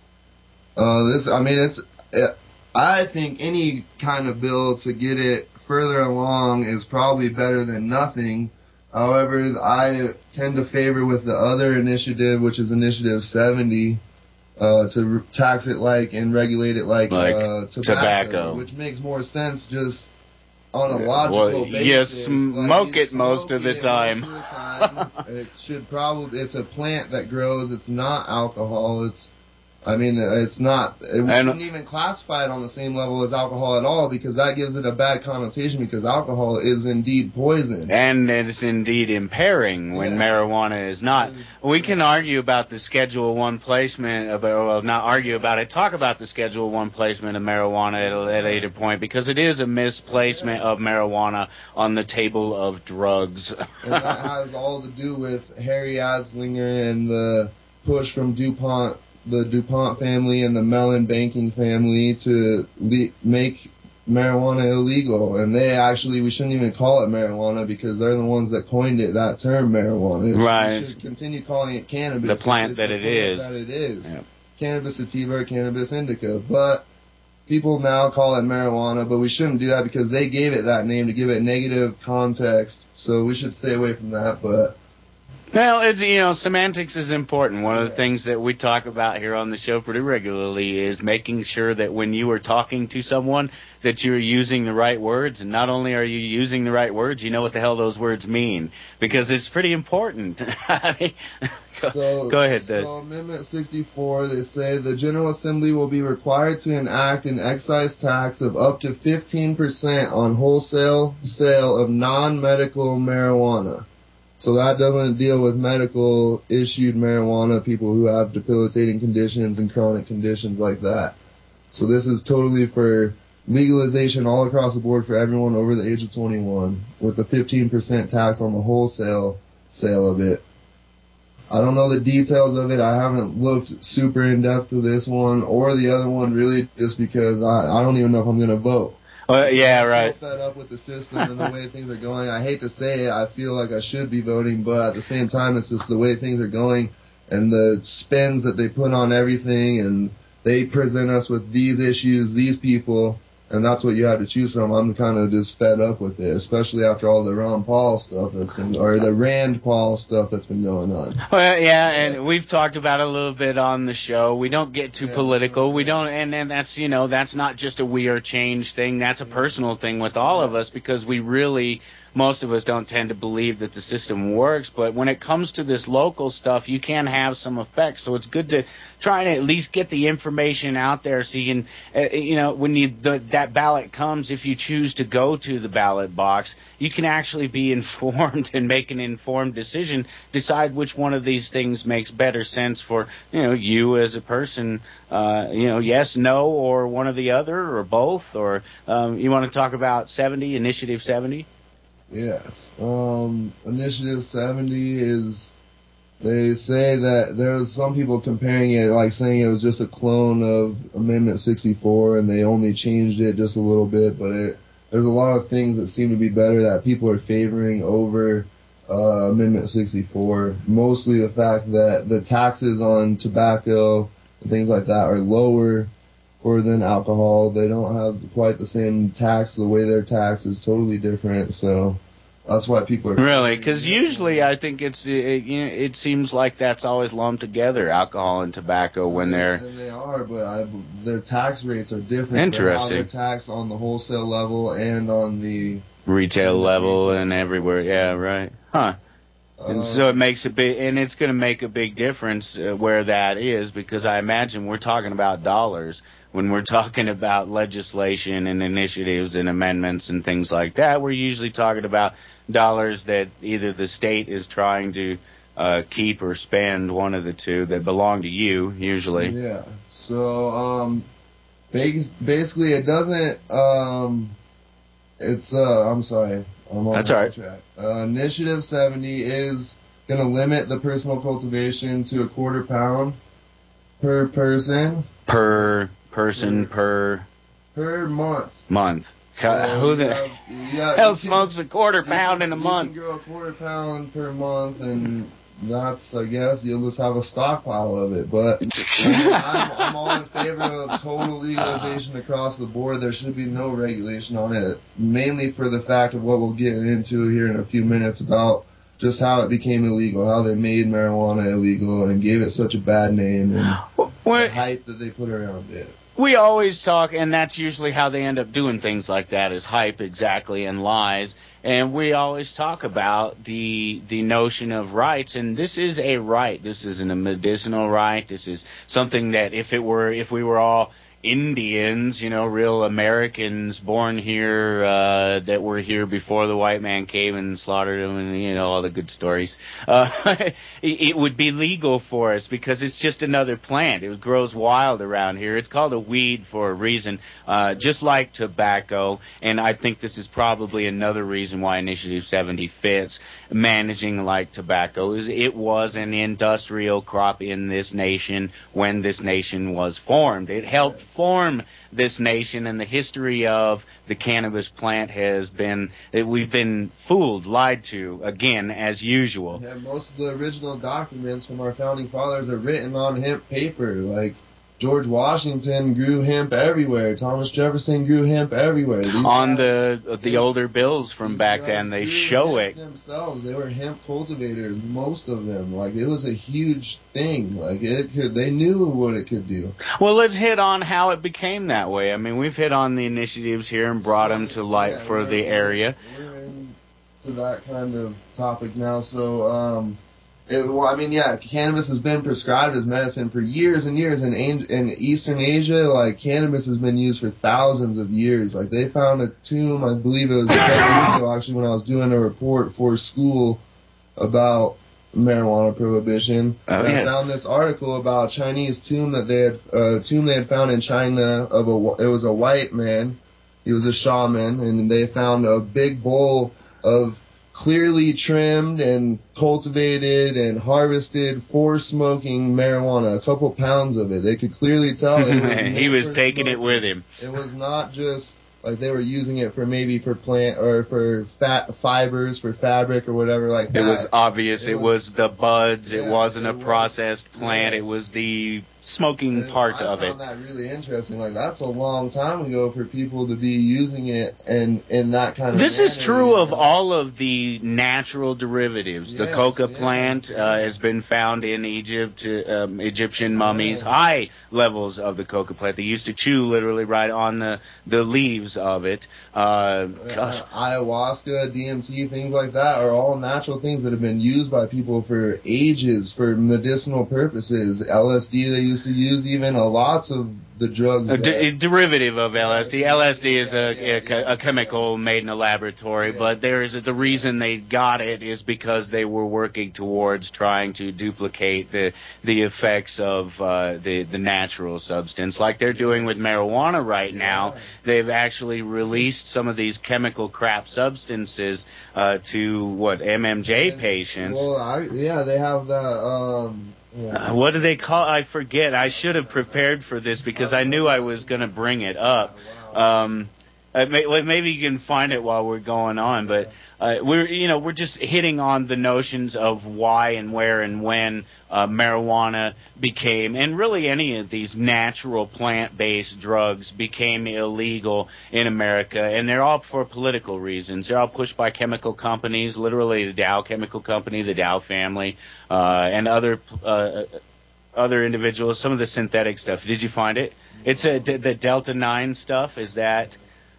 I think any kind of bill to get it further along is probably better than nothing. However, I tend to favor with the other initiative, which is Initiative 70, to tax it and regulate it like tobacco, which makes more sense just on a logical basis. You smoke it most of the time. It's a plant that grows. It's not alcohol. It's not. We shouldn't even classify it on the same level as alcohol at all, because that gives it a bad connotation, because alcohol is indeed poison. And it's indeed impairing when marijuana is not. We can argue about the Schedule 1 placement, not argue about it, talk about the Schedule 1 placement of marijuana at a later point, because it is a misplacement of marijuana on the table of drugs. And that has all to do with Harry Anslinger and the push from DuPont, the DuPont family and the Mellon banking family, to make marijuana illegal. And we shouldn't even call it marijuana, because they're the ones that coined it, that term marijuana. Right. We should continue calling it cannabis. The plant that it is. Yep. Cannabis sativa or cannabis indica. But people now call it marijuana, but we shouldn't do that, because they gave it that name to give it negative context. So we should stay away from that, but... Well, it's, semantics is important. One of the things that we talk about here on the show pretty regularly is making sure that when you are talking to someone that you're using the right words, and not only are you using the right words, you know what the hell those words mean, because it's pretty important. Go ahead, Dad. So Amendment 64, they say the General Assembly will be required to enact an excise tax of up to 15% on wholesale sale of non-medical marijuana. So that doesn't deal with medical issued marijuana, people who have debilitating conditions and chronic conditions like that. So this is totally for legalization all across the board for everyone over the age of 21, with a 15% tax on the wholesale sale of it. I don't know the details of it. I haven't looked super in depth to this one or the other one, really, just because I don't even know if I'm going to vote. Yeah, right. I'm so fed up with the system and the way things are going. I hate to say it, I feel like I should be voting, but at the same time, it's just the way things are going and the spins that they put on everything, and they present us with these issues, these people, and that's what you have to choose from. I'm kind of just fed up with it, especially after all the Ron Paul stuff or the Rand Paul stuff that's been going on. Well, yeah, and we've talked about it a little bit on the show. We don't get too political. We don't, and that's, that's not just a We Are Change thing. That's a personal thing with all of us, because we really most of us don't tend to believe that the system works. But when it comes to this local stuff, you can have some effects. So it's good to try and at least get the information out there so you can, when that ballot comes, if you choose to go to the ballot box, you can actually be informed and make an informed decision, decide which one of these things makes better sense for, you as a person, yes, no, or one or the other, or both, or you want to talk about Initiative 70? Yes. Initiative 70 is, they say that there's some people comparing it, like saying it was just a clone of Amendment 64 and they only changed it just a little bit, but there's a lot of things that seem to be better that people are favoring over Amendment 64. Mostly the fact that the taxes on tobacco and things like that are lower than alcohol. They don't have quite the same tax. The way they're taxed is totally different, so that's why people are... Really? Because usually I think it seems like that's always lumped together, alcohol and tobacco, when they're... And they are, but their tax rates are different. Interesting. They're taxed on the wholesale level and on the... retail level and everywhere. Yeah, right. Huh. And so it makes and it's going to make a big difference where that is, because I imagine we're talking about dollars when we're talking about legislation and initiatives and amendments and things like that. We're usually talking about dollars that either the state is trying to keep or spend, one of the two, that belong to you, usually. Yeah. So, basically it doesn't, I'm sorry. That's all right. Track. Initiative 70 is going to limit the personal cultivation to a 1/4 pound per person. Per person, per month. So who the hell smokes a 1/4 pound in a month? You can grow a 1/4 pound per month, and that's, I guess, you'll just have a stockpile of it. But I'm all in favor of total legalization across the board. There should be no regulation on it, mainly for the fact of what we'll get into here in a few minutes about just how it became illegal, how they made marijuana illegal and gave it such a bad name, and the hype that they put around it. We always talk, and that's usually how they end up doing things like that, is hype, exactly, and lies. And we always talk about the notion of rights, and this is a right. This isn't a medicinal right. This is something that if we were all Indians, real Americans born here, that were here before the white man came and slaughtered them, and all the good stories, it would be legal for us because it's just another plant. It grows wild around here. It's called a weed for a reason, just like tobacco, and I think this is probably another reason why Initiative 70 fits. Managing like tobacco is it was an industrial crop in this nation when this nation was formed. It helped form this nation, and the history of the cannabis plant has been that we've been fooled, lied to, again, as usual. Yeah, most of the original documents from our founding fathers are written on hemp paper. Like, George Washington grew hemp everywhere. Thomas Jefferson grew hemp everywhere. On the older bills from back then, they show it themselves. They were hemp cultivators, most of them. Like, it was a huge thing. Like, they knew what it could do. Well, let's hit on how it became that way. I mean, we've hit on the initiatives here and brought them to light for the area. We're into that kind of topic now. So, cannabis has been prescribed as medicine for years and years. In Eastern Asia, like, cannabis has been used for thousands of years. Like, they found a tomb, I believe it was 7 years ago, actually, when I was doing a report for school about marijuana prohibition. I found this article about a Chinese tomb that they had found in China it was a white man. He was a shaman, and they found a big bowl of clearly trimmed and cultivated and harvested for smoking marijuana, a couple pounds of it. They could clearly tell he was taking it with him. It was not just like they were using it for plant or for fat fibers, for fabric or whatever like that. It was obvious. It was the buds. It wasn't a processed plant. Yes. It was the smoking part of it. I found that really interesting. Like, that's a long time ago for people to be using it in that kind of This manner, is true of all of the natural derivatives. Yes, the coca plant has been found in Egypt, Egyptian mummies, high levels of the coca plant. They used to chew literally right on the leaves of it. Ayahuasca, DMT, things like that are all natural things that have been used by people for ages for medicinal purposes. LSD they used to use, even lots of the drugs. A derivative of LSD. LSD is a chemical made in a laboratory, but the reason they got it is because they were working towards trying to duplicate the effects of the natural substance, like they're doing with marijuana right now. They've actually released some of these chemical crap substances to MMJ patients. Well, they have that. What do they call? I forget. I should have prepared for this because I knew I was going to bring it up. Maybe you can find it while we're going on, but we're just hitting on the notions of why and where and when marijuana became, and really any of these natural plant-based drugs became illegal in America, and they're all for political reasons. They're all pushed by chemical companies, literally the Dow Chemical Company, the Dow family, and other individuals. Some of the synthetic stuff. Did you find it? It's the Delta 9 stuff. Is that?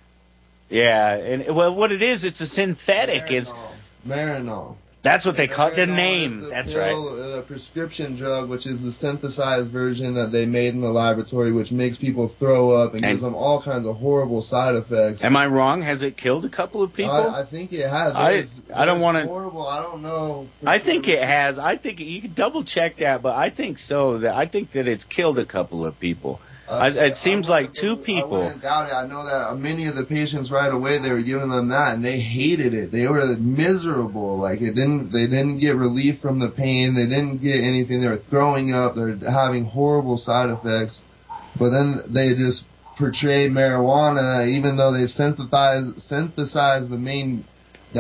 Yeah, and what it is, it's a synthetic. It's Marinol. That's what they call it. The name. That's right. The prescription drug, which is the synthesized version that they made in the laboratory, which makes people throw up and gives them all kinds of horrible side effects. Am I wrong? Has it killed a couple of people? I think it has. I don't want to. Horrible. I don't know. I think it has. I think you can double check that, but I think so. I think that it's killed a couple of people. It seems like 2 people. I wouldn't doubt it. I know that many of the patients right away, they were giving them that, and they hated it. They were miserable. Like, they didn't get relief from the pain. They didn't get anything. They were throwing up. They're having horrible side effects. But then they just portray marijuana, even though they've synthesized the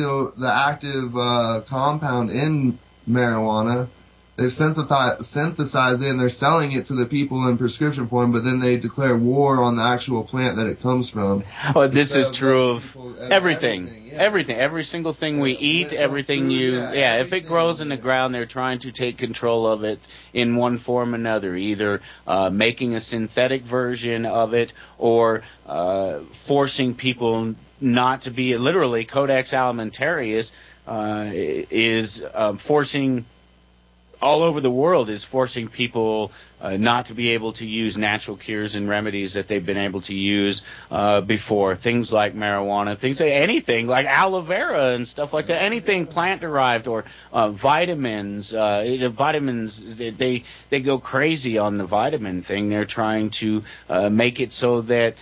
active compound in marijuana. They synthesize it, and they're selling it to the people in prescription form, but then they declare war on the actual plant that it comes from. Well, this is true of everything. Everything. Every single thing we eat, everything if it grows in the ground, they're trying to take control of it in one form or another, either making a synthetic version of it or forcing people not to be, literally, Codex Alimentarius is forcing... all over the world is forcing people not to be able to use natural cures and remedies that they've been able to use before. Things like marijuana, anything like aloe vera and stuff like that. Anything plant-derived or vitamins. Vitamins, they go crazy on the vitamin thing. They're trying to make it so that,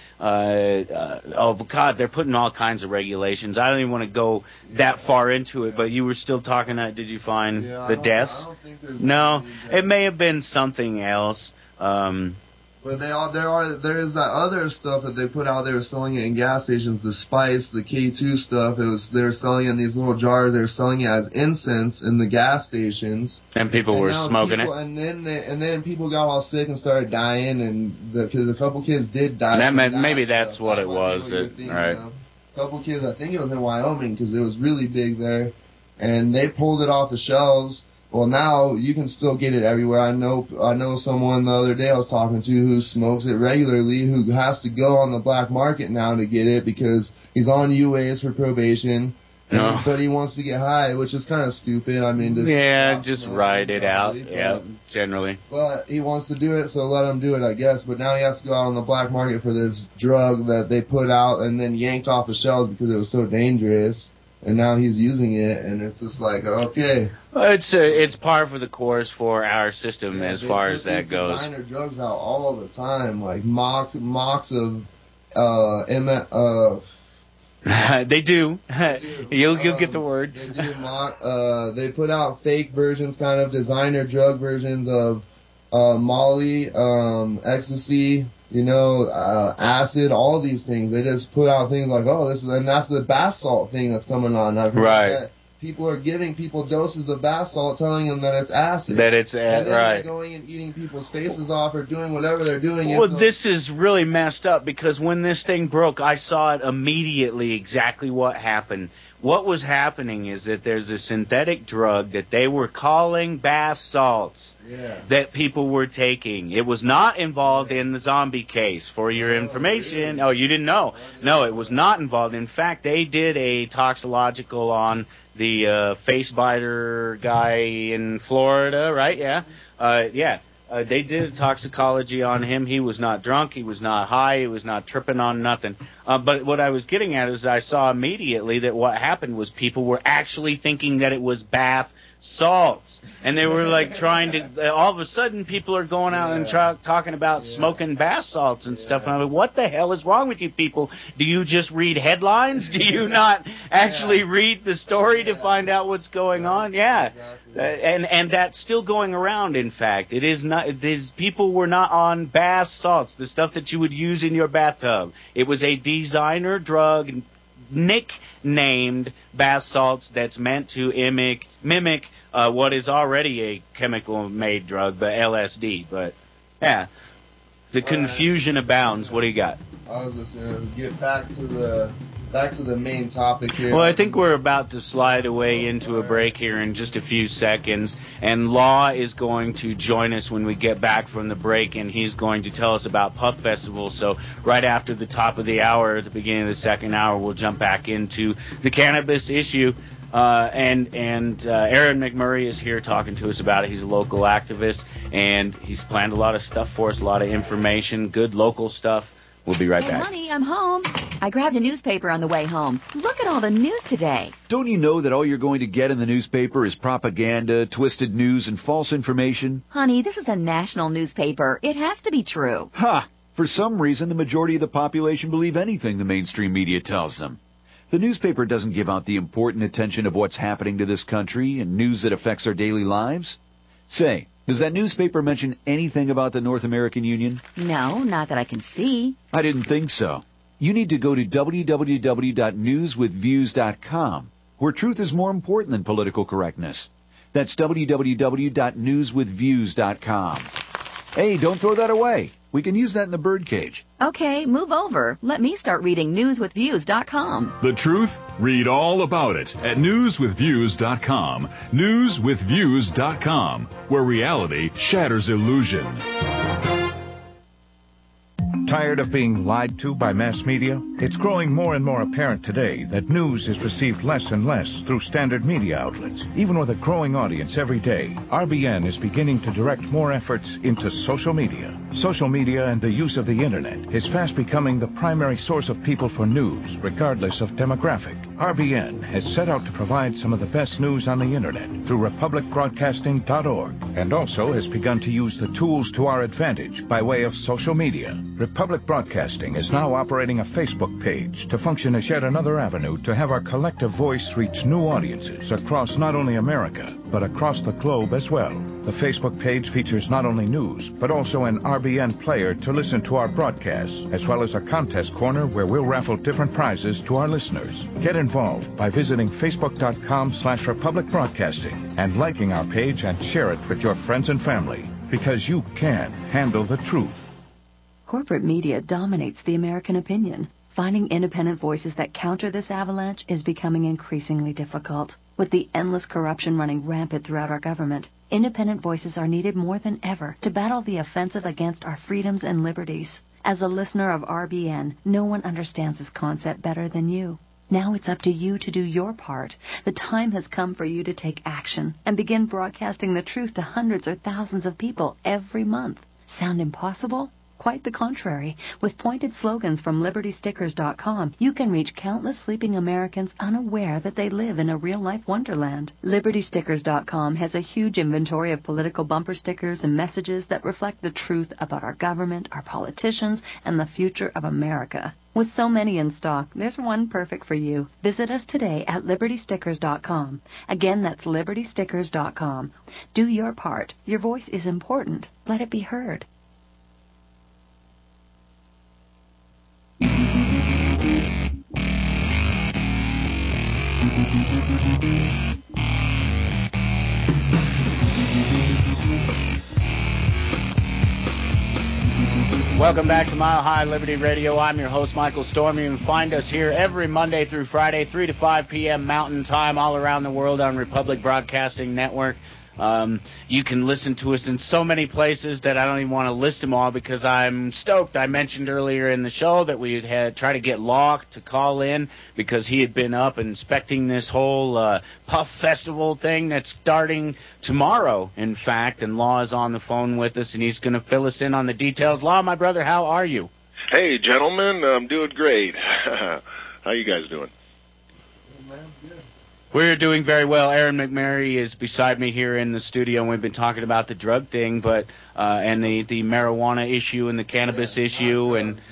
they're putting all kinds of regulations. I don't even want to go that far into it, but you were still talking, did you find the deaths? I don't think no, it may have been something else. But there is that other stuff that they put out. They were selling it in gas stations. The spice, the K2 stuff. They were selling it in these little jars. They were selling it as incense in the gas stations. And people were smoking it. And then people got all sick and started dying, and because a couple kids did die. Maybe that's what it was. Right. A couple kids. I think it was in Wyoming because it was really big there, and they pulled it off the shelves. Well, now you can still get it everywhere. I know someone the other day I was talking to who smokes it regularly, who has to go on the black market now to get it because he's on UAs for probation. But he wants to get high, which is kind of stupid. I mean, just ride it out. Generally. But he wants to do it, so let him do it, I guess. But now he has to go out on the black market for this drug that they put out and then yanked off the shelves because it was so dangerous. And now he's using it, and it's just like, okay. Well, it's par for the course for our system as far as that goes. Designer drugs out all the time, like mocks of they do. You'll get the word. They do they put out fake versions, kind of designer drug versions of Molly, ecstasy, acid, all these things. They just put out things like, and that's the bath salt thing that's coming on. I've heard that people are giving people doses of bath salt, telling them that it's acid. That it's and then right. they're going and eating people's faces off or doing whatever they're doing. Well, this is really messed up because when this thing broke, I saw it immediately exactly what happened. What was happening is that there's a synthetic drug that they were calling bath salts that people were taking. It was not involved in the zombie case, for your information. Really? Oh, you didn't know? No, it was not involved. In fact, they did a toxicological on the face biter guy in Florida, right? Yeah. They did a toxicology on him. He was not drunk. He was not high. He was not tripping on nothing. But what I was getting at is I saw immediately that what happened was people were actually thinking that it was bath salts. And they were like trying to, all of a sudden people are going out and talking about smoking bath salts and stuff. And I'm like, what the hell is wrong with you people? Do you just read headlines? Do you not actually read the story to find out what's going on? And that's still going around, in fact. It is not, these people were not on bath salts, the stuff that you would use in your bathtub. It was a designer drug, nicknamed bath salts, that's meant to mimic what is already a chemical-made drug, but LSD. But, yeah, the confusion abounds. What do you got? I was just going to get back to the main topic here. Well, I think we're about to slide away into a break here in just a few seconds, and Law is going to join us when we get back from the break, and he's going to tell us about Puff Festival. So right after the top of the hour, at the beginning of the second hour, we'll jump back into the cannabis issue. And Aaron McMurray is here talking to us about it. He's a local activist, and he's planned a lot of stuff for us, a lot of information, good local stuff. We'll be right back. Honey, I'm home. I grabbed a newspaper on the way home. Look at all the news today. Don't you know that all you're going to get in the newspaper is propaganda, twisted news, and false information? Honey, this is a national newspaper. It has to be true. Ha! For some reason, the majority of the population believe anything the mainstream media tells them. The newspaper doesn't give out the important attention of what's happening to this country and news that affects our daily lives. Say, does that newspaper mention anything about the North American Union? No, not that I can see. I didn't think so. You need to go to www.newswithviews.com, where truth is more important than political correctness. That's www.newswithviews.com. Hey, don't throw that away. We can use that in the birdcage. Okay, move over. Let me start reading newswithviews.com. The truth? Read all about it at newswithviews.com. Newswithviews.com, where reality shatters illusion. Tired of being lied to by mass media? It's growing more and more apparent today that news is received less and less through standard media outlets. Even with a growing audience every day, RBN is beginning to direct more efforts into social media. Social media and the use of the internet is fast becoming the primary source of people for news, regardless of demographic. RBN has set out to provide some of the best news on the internet through republicbroadcasting.org, and also has begun to use the tools to our advantage by way of social media. Republic Broadcasting is now operating a Facebook page to function as yet another avenue to have our collective voice reach new audiences across not only America, but across the globe as well. The Facebook page features not only news, but also an RBN player to listen to our broadcasts, as well as a contest corner where we'll raffle different prizes to our listeners. Get involved by visiting facebook.com/Republic Broadcasting and liking our page and share it with your friends and family, because you can handle the truth. Corporate media dominates the American opinion. Finding independent voices that counter this avalanche is becoming increasingly difficult. With the endless corruption running rampant throughout our government, independent voices are needed more than ever to battle the offensive against our freedoms and liberties. As a listener of RBN, no one understands this concept better than you. Now it's up to you to do your part. The time has come for you to take action and begin broadcasting the truth to hundreds or thousands of people every month. Sound impossible? Quite the contrary. With pointed slogans from LibertyStickers.com, you can reach countless sleeping Americans unaware that they live in a real-life wonderland. LibertyStickers.com has a huge inventory of political bumper stickers and messages that reflect the truth about our government, our politicians, and the future of America. With so many in stock, there's one perfect for you. Visit us today at LibertyStickers.com. Again, that's LibertyStickers.com. Do your part. Your voice is important. Let it be heard. Welcome back to Mile High Liberty Radio. I'm your host, Michael Storm. You can find us here every Monday through Friday, 3 to 5 p.m. Mountain Time, all around the world on Republic Broadcasting Network. You can listen to us in so many places that I don't even want to list them all because I'm stoked. I mentioned earlier in the show that we had tried to get Law to call in because he had been up inspecting this whole Puff Festival thing that's starting tomorrow, in fact, and Law is on the phone with us, and he's going to fill us in on the details. Law, my brother, how are you? Hey, gentlemen, I'm doing great. How you guys doing? We're doing very well. Aaron McMurray is beside me here in the studio, and we've been talking about the drug thing, but and the marijuana issue and the cannabis issue, and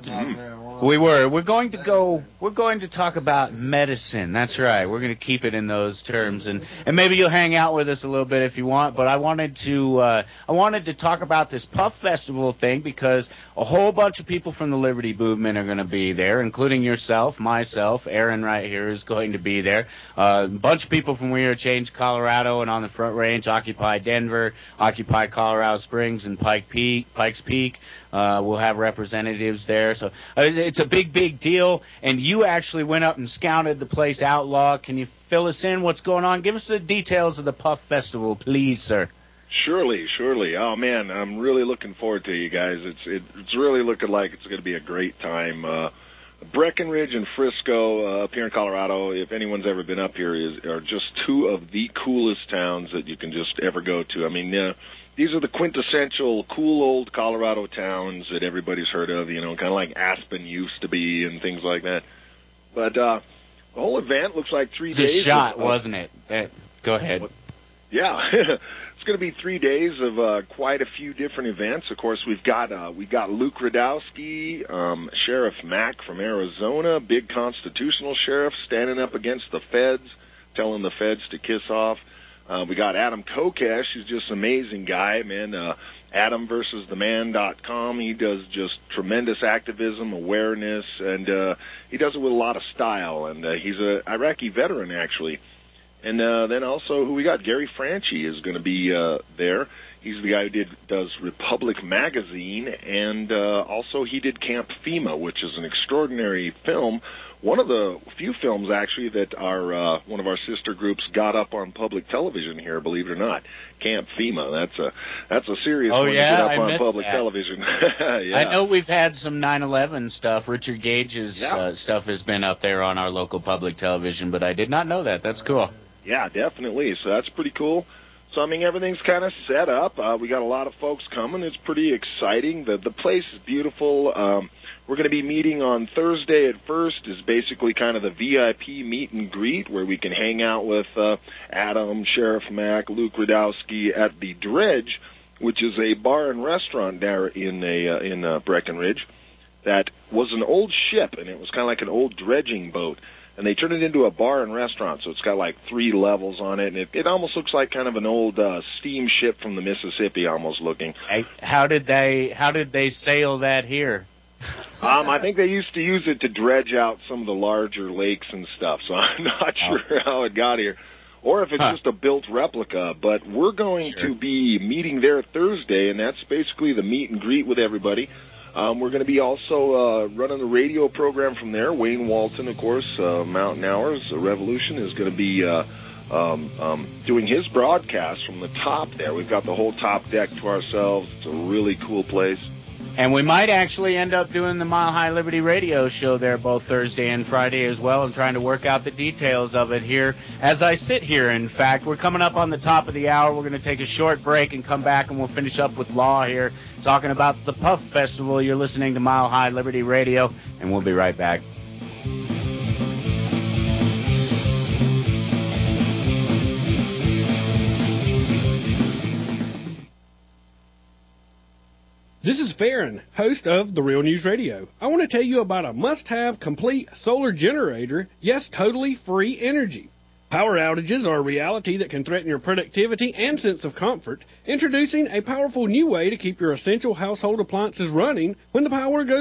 we're going to talk about medicine. That's right. We're going to keep it in those terms, and maybe you'll hang out with us a little bit if you want. But I wanted to talk about this Puff Festival thing because a whole bunch of people from the Liberty Movement are going to be there, including yourself, myself, Aaron right here is going to be there. A bunch of people from We Are Change, Colorado, and on the Front Range, Occupy Denver, Occupy Colorado Springs, and Pikes Peak. We'll have representatives there. So it's a big deal. And you actually went up and scouted the place out, Law. Can you fill us in what's going on? Give us the details of the Puff Festival, please, sir. Surely. Oh, man, I'm really looking forward to you guys. It's really looking like it's going to be a great time. Breckenridge and Frisco up here in Colorado, if anyone's ever been up here, are just two of the coolest towns that you can just ever go to. I mean, these are the quintessential cool old Colorado towns that everybody's heard of, you know, kind of like Aspen used to be and things like that. But the whole event looks like 3 days. It's a shot, wasn't it? Go ahead. Yeah. It's going to be 3 days of quite a few different events. Of course, we've got Luke Rudkowski, Sheriff Mack from Arizona, big constitutional sheriff, standing up against the feds, telling the feds to kiss off. We got Adam Kokesh, who's just an amazing guy, man. AdamVersusTheMan.com. He does just tremendous activism, awareness, and he does it with a lot of style. And he's an Iraqi veteran, actually. And then also, who we got? Gary Franchi is going to be there. He's the guy who does Republic Magazine, and also he did Camp FEMA, which is an extraordinary film. One of the few films, actually, that our one of our sister groups got up on public television here, believe it or not. Camp FEMA. That's a serious one to get up on public television. Yeah. I know we've had some 9/11 stuff. Richard Gage's stuff has been up there on our local public television, but I did not know that. That's cool. Yeah, definitely. So that's pretty cool. So, I mean, everything's kind of set up. We got a lot of folks coming. It's pretty exciting. The place is beautiful. We're going to be meeting on Thursday at first is basically kind of the VIP meet and greet where we can hang out with Adam, Sheriff Mack, Luke Rudkowski at the Dredge, which is a bar and restaurant there in Breckenridge that was an old ship, and it was kind of like an old dredging boat. And they turned it into a bar and restaurant, so it's got like 3 levels on it, and it almost looks like kind of an old steamship from the Mississippi, almost looking. How did they sail that here? I think they used to use it to dredge out some of the larger lakes and stuff, so I'm not sure how it got here, or if it's just a built replica. But we're going to be meeting there Thursday, and that's basically the meet and greet with everybody. We're going to be also running the radio program from there. Wayne Walton, of course, Mountain Hours Revolution, is going to be doing his broadcast from the top there. We've got the whole top deck to ourselves. It's a really cool place. And we might actually end up doing the Mile High Liberty radio show there both Thursday and Friday as well. I'm trying to work out the details of it here as I sit here, in fact. We're coming up on the top of the hour. We're going to take a short break and come back, and we'll finish up with Law here, talking about the Puff Festival. You're listening to Mile High Liberty Radio, and we'll be right back. This is Farron, host of The Real News Radio. I want to tell you about a must-have complete solar generator, yes, totally free energy. Power outages are a reality that can threaten your productivity and sense of comfort. Introducing a powerful new way to keep your essential household appliances running when the power goes